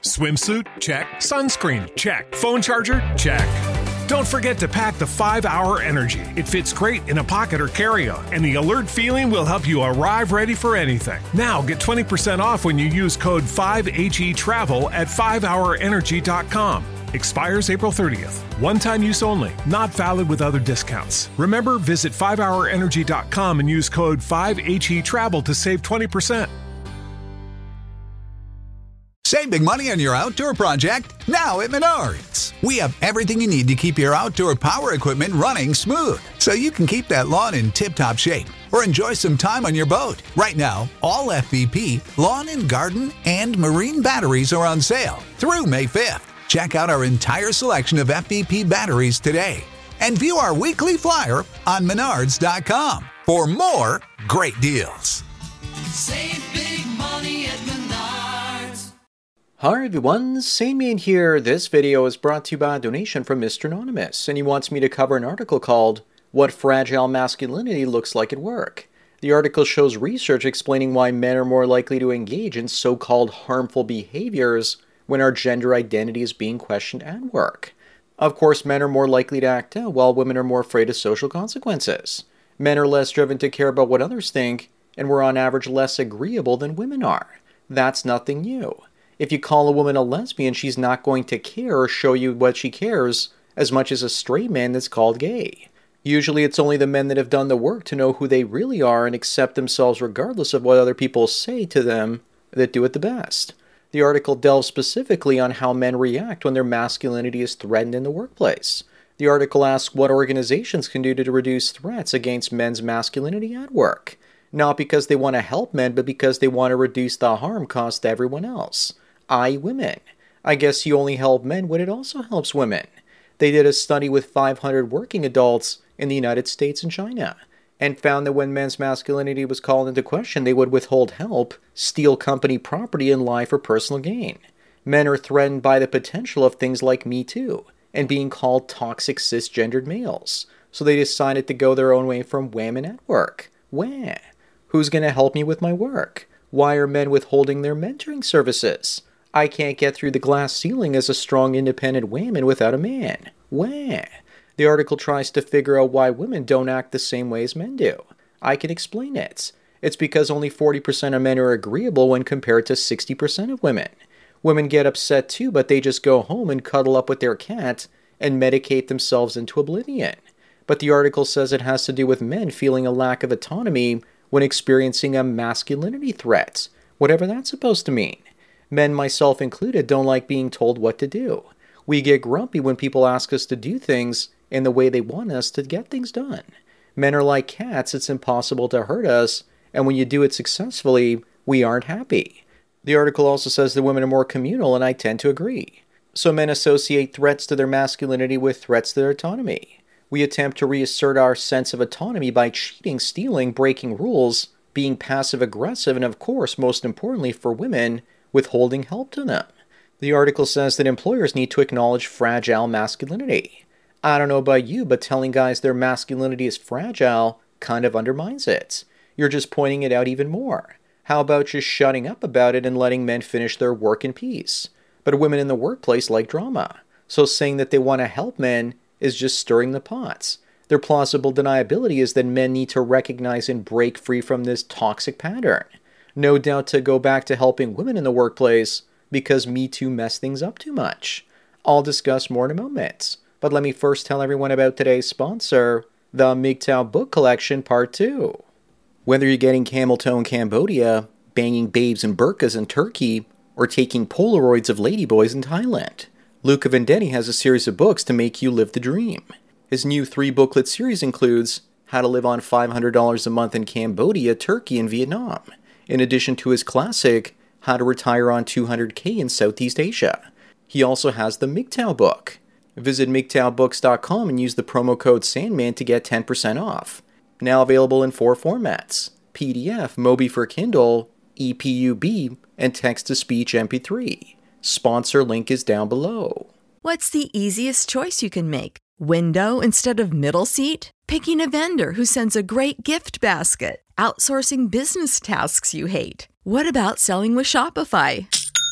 Swimsuit? Check. Sunscreen? Check. Phone charger? Check. Don't forget to pack the 5-Hour Energy. It fits great in a pocket or carry-on, and the alert feeling will help you arrive ready for anything. Now get 20% off when you use code 5HETRAVEL at 5hourenergy.com. Expires April 30th. One-time use only. Not valid with other discounts. Remember, visit 5hourenergy.com and use code 5HETRAVEL to save 20%. Save big money on your outdoor project now at Menards. We have everything you need to keep your outdoor power equipment running smooth, so you can keep that lawn in tip-top shape or enjoy some time on your boat. Right now, all FVP, lawn and garden, and marine batteries are on sale through May 5th. Check out our entire selection of FVP batteries today and view our weekly flyer on Menards.com for more great deals. Save big money at Menards. Hi everyone, Sandman here. This video is brought to you by a donation from Mr. Anonymous, and he wants me to cover an article called What Fragile Masculinity Looks Like at Work. The article shows research explaining why men are more likely to engage in so-called harmful behaviors when our gender identity is being questioned at work. Of course, men are more likely to act out, while women are more afraid of social consequences. Men are less driven to care about what others think, and we're on average less agreeable than women are. That's nothing new. If you call a woman a lesbian, she's not going to care or show you what she cares as much as a straight man that's called gay. Usually it's only the men that have done the work to know who they really are and accept themselves regardless of what other people say to them that do it the best. The article delves specifically on how men react when their masculinity is threatened in the workplace. The article asks what organizations can do to reduce threats against men's masculinity at work. Not because they want to help men, but because they want to reduce the harm caused to everyone else. I, women. I guess you only help men when it also helps women. They did a study with 500 working adults in the United States and China, and found that when men's masculinity was called into question, they would withhold help, steal company property, and lie for personal gain. Men are threatened by the potential of things like Me Too, and being called toxic cisgendered males. So they decided to go their own way from women at work. Wah! Who's going to help me with my work? Why are men withholding their mentoring services? I can't get through the glass ceiling as a strong, independent woman without a man. Wah! The article tries to figure out why women don't act the same way as men do. I can explain it. It's because only 40% of men are agreeable when compared to 60% of women. Women get upset too, but they just go home and cuddle up with their cat and medicate themselves into oblivion. But the article says it has to do with men feeling a lack of autonomy when experiencing a masculinity threat, whatever that's supposed to mean. Men, myself included, don't like being told what to do. We get grumpy when people ask us to do things in the way they want us to get things done. Men are like cats, it's impossible to hurt us, and when you do it successfully, we aren't happy. The article also says that women are more communal, and I tend to agree. So men associate threats to their masculinity with threats to their autonomy. We attempt to reassert our sense of autonomy by cheating, stealing, breaking rules, being passive-aggressive, and of course, most importantly for women, withholding help to them. The article says that employers need to acknowledge fragile masculinity. I don't know about you, but telling guys their masculinity is fragile kind of undermines it. You're just pointing it out even more. How about just shutting up about it and letting men finish their work in peace? But women in the workplace like drama, so saying that they want to help men is just stirring the pots. Their plausible deniability is that men need to recognize and break free from this toxic pattern. No doubt to go back to helping women in the workplace because Me Too messed things up too much. I'll discuss more in a moment, but let me first tell everyone about today's sponsor, the MGTOW Book Collection Part 2. Whether you're getting camel toe in Cambodia, banging babes in burqas in Turkey, or taking Polaroids of ladyboys in Thailand, Luca Vendetti has a series of books to make you live the dream. His new 3-booklet series includes How to Live on $500 a Month in Cambodia, Turkey, and Vietnam, in addition to his classic, How to Retire on $200K in Southeast Asia. He also has the MGTOW book. Visit MGTOWbooks.com and use the promo code SANDMAN to get 10% off. Now available in 4 formats: PDF, Mobi for Kindle, EPUB, and text-to-speech MP3. Sponsor link is down below. What's the easiest choice you can make? Window instead of middle seat? Picking a vendor who sends a great gift basket? Outsourcing business tasks you hate? What about selling with Shopify?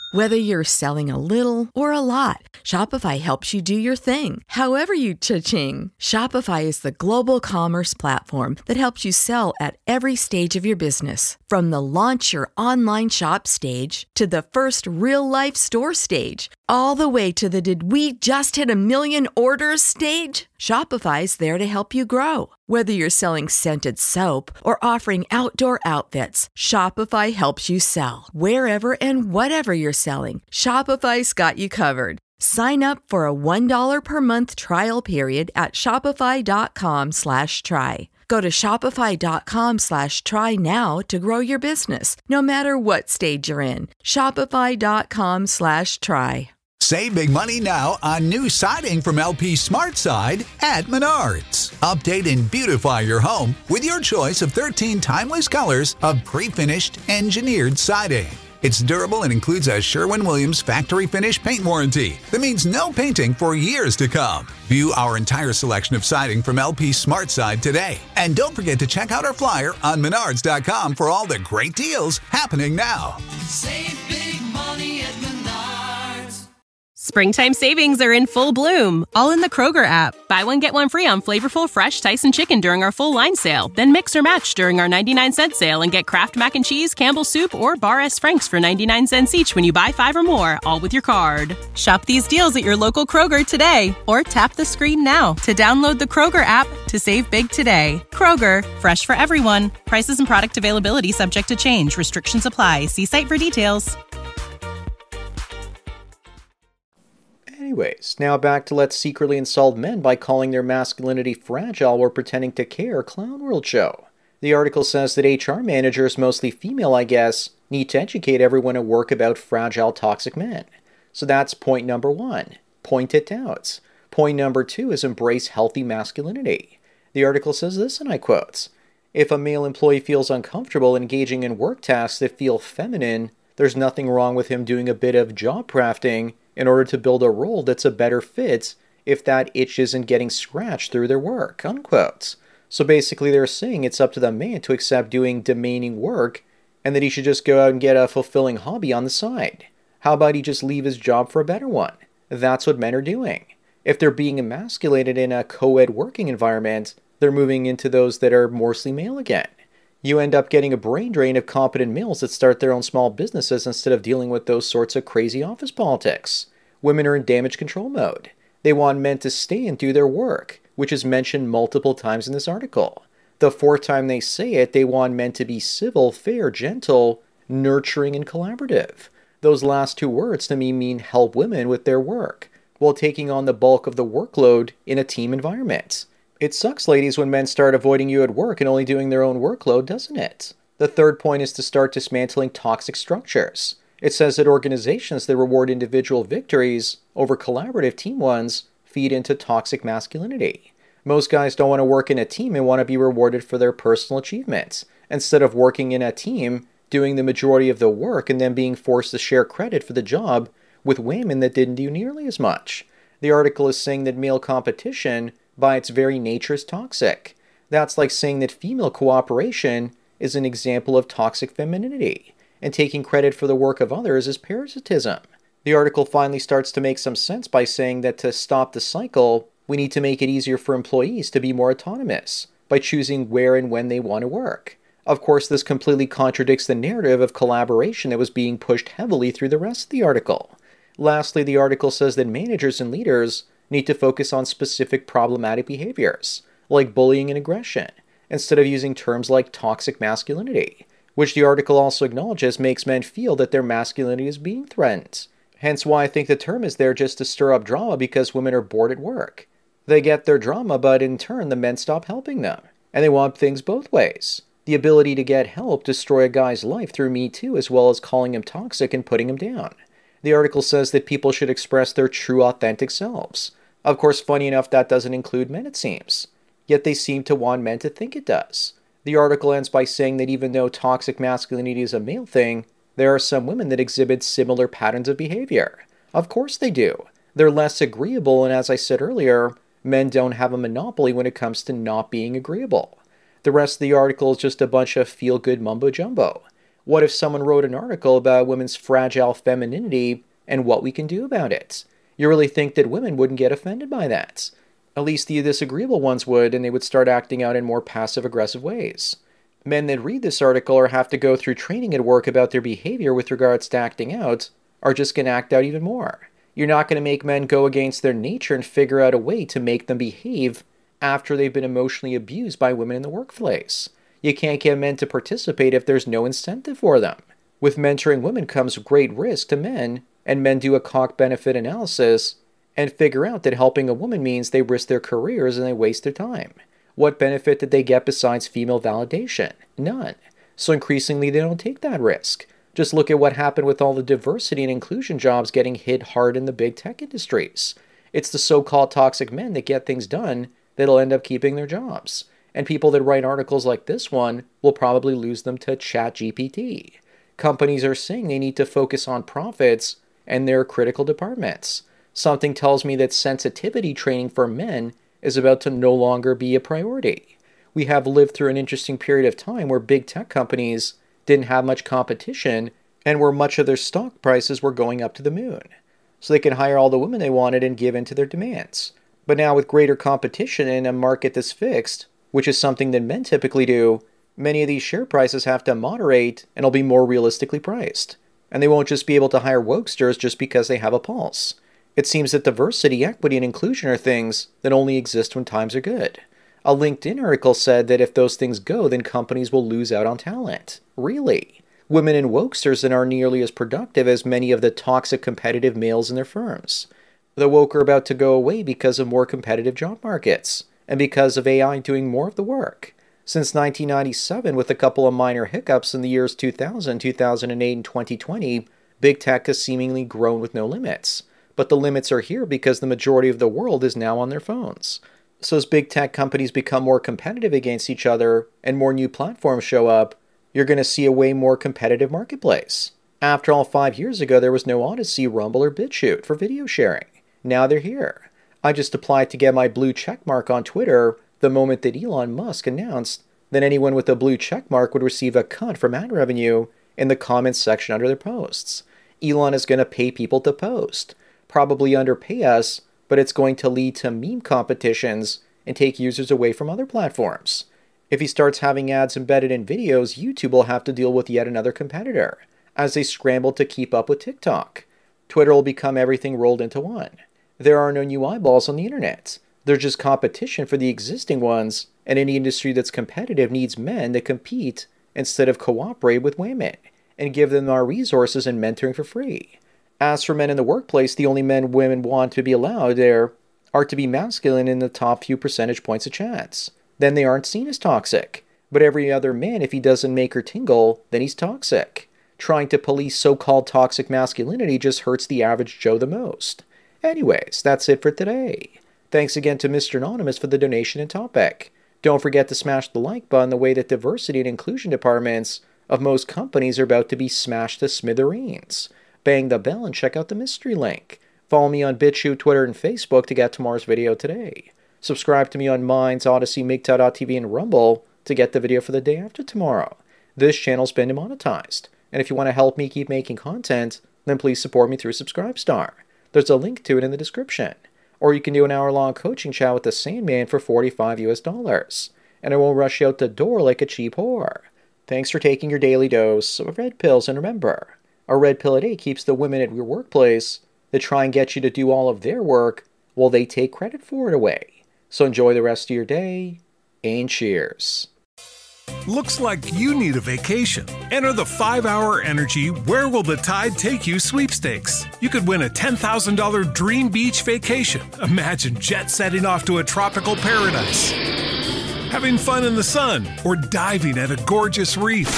Whether you're selling a little or a lot, Shopify helps you do your thing, however you cha-ching. Shopify is the global commerce platform that helps you sell at every stage of your business. From the launch your online shop stage to the first real-life store stage, all the way to the did we just hit a million orders stage. Shopify's there to help you grow. Whether you're selling scented soap or offering outdoor outfits, Shopify helps you sell. Wherever and whatever you're selling, Shopify's got you covered. Sign up for a $1 per month trial period at shopify.com/try. Go to shopify.com/try now to grow your business, no matter what stage you're in. Shopify.com/try. Save big money now on new siding from LP SmartSide at Menards. Update and beautify your home with your choice of 13 timeless colors of pre-finished engineered siding. It's durable and includes a Sherwin-Williams factory finish paint warranty that means no painting for years to come. View our entire selection of siding from LP SmartSide today. And don't forget to check out our flyer on Menards.com for all the great deals happening now. Save big money at Menards. Springtime savings are in full bloom, all in the Kroger app. Buy one, get one free on flavorful, fresh Tyson chicken during our full line sale. Then mix or match during our 99-cent sale and get Kraft Mac and Cheese, Campbell's Soup, or Bar S. Frank's for 99 cents each when you buy 5 or more, all with your card. Shop these deals at your local Kroger today, or tap the screen now to download the Kroger app to save big today. Kroger, fresh for everyone. Prices and product availability subject to change. Restrictions apply. See site for details. Anyways, now back to Let's Secretly Insult Men by Calling Their Masculinity Fragile While Pretending to Care Clown World Show. The article says that HR managers, mostly female I guess, need to educate everyone at work about fragile toxic men. So that's point number 1. Point it out. Point number 2 is embrace healthy masculinity. The article says this, and I quote, "If a male employee feels uncomfortable engaging in work tasks that feel feminine, there's nothing wrong with him doing a bit of job crafting in order to build a role that's a better fit if that itch isn't getting scratched through their work," unquote. So basically they're saying it's up to the man to accept doing demeaning work and that he should just go out and get a fulfilling hobby on the side. How about he just leave his job for a better one? That's what men are doing. If they're being emasculated in a co-ed working environment, they're moving into those that are mostly male again. You end up getting a brain drain of competent males that start their own small businesses instead of dealing with those sorts of crazy office politics. Women are in damage control mode. They want men to stay and do their work, which is mentioned multiple times in this article. The 4th time they say it, they want men to be civil, fair, gentle, nurturing, and collaborative. Those last 2 words to me mean help women with their work, while taking on the bulk of the workload in a team environment. It sucks, ladies, when men start avoiding you at work and only doing their own workload, doesn't it? The 3rd point is to start dismantling toxic structures. It says that organizations that reward individual victories over collaborative team ones feed into toxic masculinity. Most guys don't want to work in a team and want to be rewarded for their personal achievements, instead of working in a team, doing the majority of the work, and then being forced to share credit for the job with women that didn't do nearly as much. The article is saying that male competition, by its very nature, is toxic. That's like saying that female cooperation is an example of toxic femininity, and taking credit for the work of others is parasitism. The article finally starts to make some sense by saying that to stop the cycle, we need to make it easier for employees to be more autonomous by choosing where and when they want to work. Of course, this completely contradicts the narrative of collaboration that was being pushed heavily through the rest of the article. Lastly, the article says that managers and leaders need to focus on specific problematic behaviors, like bullying and aggression, instead of using terms like toxic masculinity, which the article also acknowledges makes men feel that their masculinity is being threatened. Hence why I think the term is there just to stir up drama because women are bored at work. They get their drama, but in turn the men stop helping them, and they want things both ways. The ability to get help destroy a guy's life through Me Too, as well as calling him toxic and putting him down. The article says that people should express their true authentic selves. Of course, funny enough, that doesn't include men, it seems. Yet they seem to want men to think it does. The article ends by saying that even though toxic masculinity is a male thing, there are some women that exhibit similar patterns of behavior. Of course they do. They're less agreeable, and as I said earlier, men don't have a monopoly when it comes to not being agreeable. The rest of the article is just a bunch of feel-good mumbo-jumbo. What if someone wrote an article about women's fragile femininity and what we can do about it? You really think that women wouldn't get offended by that? At least the disagreeable ones would, and they would start acting out in more passive-aggressive ways. Men that read this article or have to go through training at work about their behavior with regards to acting out are just going to act out even more. You're not going to make men go against their nature and figure out a way to make them behave after they've been emotionally abused by women in the workplace. You can't get men to participate if there's no incentive for them. With mentoring women comes great risk to men, and men do a cost-benefit analysis and figure out that helping a woman means they risk their careers and they waste their time. What benefit did they get besides female validation? None. So increasingly they don't take that risk. Just look at what happened with all the diversity and inclusion jobs getting hit hard in the big tech industries. It's the so-called toxic men that get things done that'll end up keeping their jobs. And people that write articles like this one will probably lose them to ChatGPT. Companies are saying they need to focus on profits and their critical departments. Something tells me that sensitivity training for men is about to no longer be a priority. We have lived through an interesting period of time where big tech companies didn't have much competition and where much of their stock prices were going up to the moon. So they could hire all the women they wanted and give in to their demands. But now with greater competition in a market that's fixed, which is something that men typically do, many of these share prices have to moderate and will be more realistically priced. And they won't just be able to hire wokesters just because they have a pulse. It seems that diversity, equity, and inclusion are things that only exist when times are good. A LinkedIn article said that if those things go, then companies will lose out on talent. Really? Women in wokesters that aren't nearly as productive as many of the toxic competitive males in their firms. The woke are about to go away because of more competitive job markets, and because of AI doing more of the work. Since 1997, with a couple of minor hiccups in the years 2000, 2008, and 2020, big tech has seemingly grown with no limits. But the limits are here because the majority of the world is now on their phones. So as big tech companies become more competitive against each other and more new platforms show up, you're going to see a way more competitive marketplace. After all, 5 years ago, there was no Odyssey, Rumble, or BitChute for video sharing. Now they're here. I just applied to get my blue check mark on Twitter the moment that Elon Musk announced that anyone with a blue check mark would receive a cut from ad revenue in the comments section under their posts. Elon is going to pay people to post. Probably underpay us, but it's going to lead to meme competitions and take users away from other platforms. If he starts having ads embedded in videos, YouTube will have to deal with yet another competitor as they scramble to keep up with TikTok. Twitter will become everything rolled into one. There are no new eyeballs on the internet. There's just competition for the existing ones, and any industry that's competitive needs men that compete instead of cooperate with women and give them our resources and mentoring for free. As for men in the workplace, the only men women want to be allowed there are to be masculine in the top few percentage points of chats. Then they aren't seen as toxic. But every other man, if he doesn't make her tingle, then he's toxic. Trying to police so-called toxic masculinity just hurts the average Joe the most. Anyways, that's it for today. Thanks again to Mr. Anonymous for the donation and topic. Don't forget to smash the like button the way that diversity and inclusion departments of most companies are about to be smashed to smithereens. Bang the bell and check out the mystery link. Follow me on BitChute, Twitter, and Facebook to get tomorrow's video today. Subscribe to me on Minds, Odyssey, MGTOW.tv, and Rumble to get the video for the day after tomorrow. This channel's been demonetized, and if you want to help me keep making content, then please support me through Subscribestar. There's a link to it in the description. Or you can do an hour-long coaching chat with the Sandman for $45 US, and I won't rush you out the door like a cheap whore. Thanks for taking your daily dose of red pills, and remember, a red pill a day keeps the women at your workplace that try and get you to do all of their work while they take credit for it away. So enjoy the rest of your day, and cheers. Looks like you need a vacation. Enter the 5-Hour Energy Where Will the Tide Take You sweepstakes. You could win a $10,000 dream beach vacation. Imagine jet setting off to a tropical paradise, having fun in the sun, or diving at a gorgeous reef.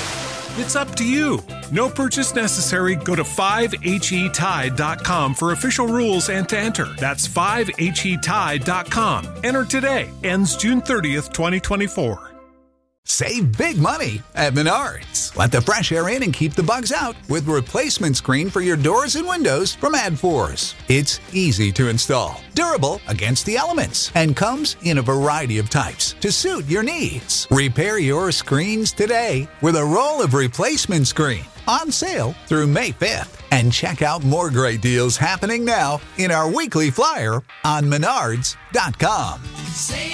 It's up to you. No purchase necessary. Go to 5HETide.com for official rules and to enter. That's 5HETide.com. Enter today. Ends June 30th, 2024. Save big money at Menards. Let the fresh air in and keep the bugs out with replacement screen for your doors and windows from AdForce. It's easy to install, durable against the elements, and comes in a variety of types to suit your needs. Repair your screens today with a roll of replacement screen on sale through May 5th. And check out more great deals happening now in our weekly flyer on Menards.com. Save